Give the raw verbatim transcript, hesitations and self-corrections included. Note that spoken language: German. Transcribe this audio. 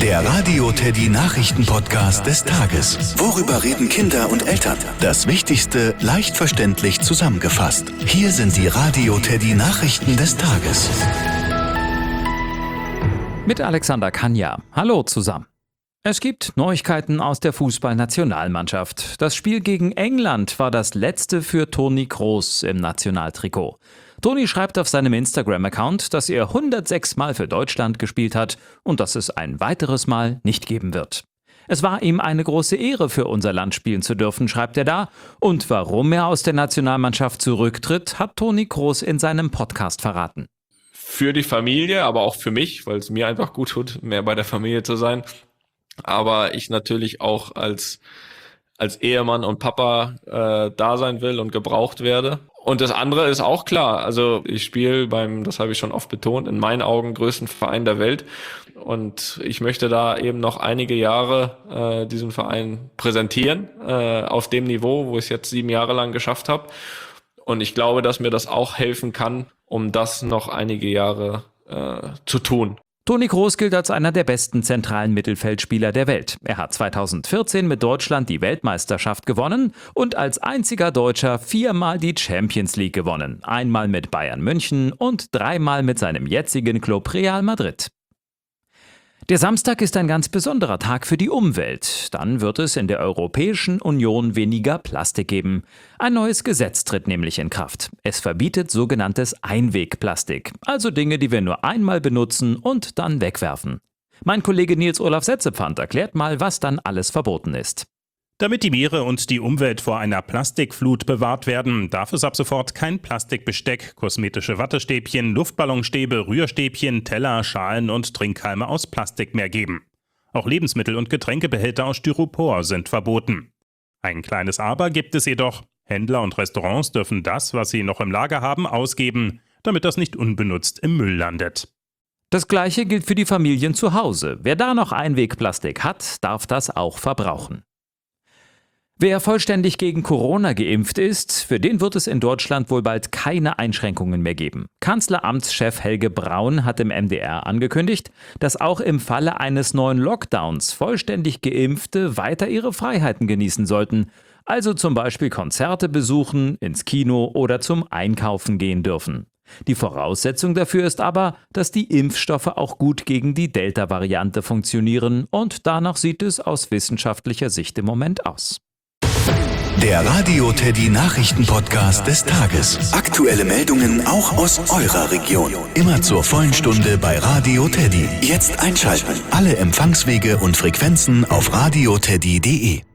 Der Radio Teddy Nachrichten-Podcast des Tages. Worüber reden Kinder und Eltern? Das Wichtigste leicht verständlich zusammengefasst. Hier sind die Radio Teddy Nachrichten des Tages. Mit Alexander Kanja. Hallo zusammen. Es gibt Neuigkeiten aus der Fußballnationalmannschaft. Das Spiel gegen England war das letzte für Toni Kroos im Nationaltrikot. Toni schreibt auf seinem Instagram-Account, dass er hundertsechs Mal für Deutschland gespielt hat und dass es ein weiteres Mal nicht geben wird. Es war ihm eine große Ehre, für unser Land spielen zu dürfen, schreibt er da. Und warum er aus der Nationalmannschaft zurücktritt, hat Toni Kroos in seinem Podcast verraten. Für die Familie, aber auch für mich, weil es mir einfach gut tut, mehr bei der Familie zu sein. Aber ich natürlich auch als als Ehemann und Papa äh, da sein will und gebraucht werde. Und das andere ist auch klar. Also ich spiele beim, das habe ich schon oft betont, in meinen Augen größten Verein der Welt. Und ich möchte da eben noch einige Jahre äh, diesen Verein präsentieren, äh, auf dem Niveau, wo ich es jetzt sieben Jahre lang geschafft habe. Und ich glaube, dass mir das auch helfen kann, um das noch einige Jahre äh, zu tun. Toni Kroos gilt als einer der besten zentralen Mittelfeldspieler der Welt. Er hat zweitausendvierzehn mit Deutschland die Weltmeisterschaft gewonnen und als einziger Deutscher viermal die Champions League gewonnen. Einmal mit Bayern München und dreimal mit seinem jetzigen Club Real Madrid. Der Samstag ist ein ganz besonderer Tag für die Umwelt. Dann wird es in der Europäischen Union weniger Plastik geben. Ein neues Gesetz tritt nämlich in Kraft. Es verbietet sogenanntes Einwegplastik, also Dinge, die wir nur einmal benutzen und dann wegwerfen. Mein Kollege Nils Olaf Setzepfand erklärt mal, was dann alles verboten ist. Damit die Meere und die Umwelt vor einer Plastikflut bewahrt werden, darf es ab sofort kein Plastikbesteck, kosmetische Wattestäbchen, Luftballonstäbe, Rührstäbchen, Teller, Schalen und Trinkhalme aus Plastik mehr geben. Auch Lebensmittel- und Getränkebehälter aus Styropor sind verboten. Ein kleines Aber gibt es jedoch. Händler und Restaurants dürfen das, was sie noch im Lager haben, ausgeben, damit das nicht unbenutzt im Müll landet. Das Gleiche gilt für die Familien zu Hause. Wer da noch Einwegplastik hat, darf das auch verbrauchen. Wer vollständig gegen Corona geimpft ist, für den wird es in Deutschland wohl bald keine Einschränkungen mehr geben. Kanzleramtschef Helge Braun hat im M D R angekündigt, dass auch im Falle eines neuen Lockdowns vollständig Geimpfte weiter ihre Freiheiten genießen sollten. Also zum Beispiel Konzerte besuchen, ins Kino oder zum Einkaufen gehen dürfen. Die Voraussetzung dafür ist aber, dass die Impfstoffe auch gut gegen die Delta-Variante funktionieren und danach sieht es aus wissenschaftlicher Sicht im Moment aus. Der Radio Teddy Nachrichten-Podcast des Tages. Aktuelle Meldungen auch aus eurer Region. Immer zur vollen Stunde bei Radio Teddy. Jetzt einschalten. Alle Empfangswege und Frequenzen auf radioteddy punkt de.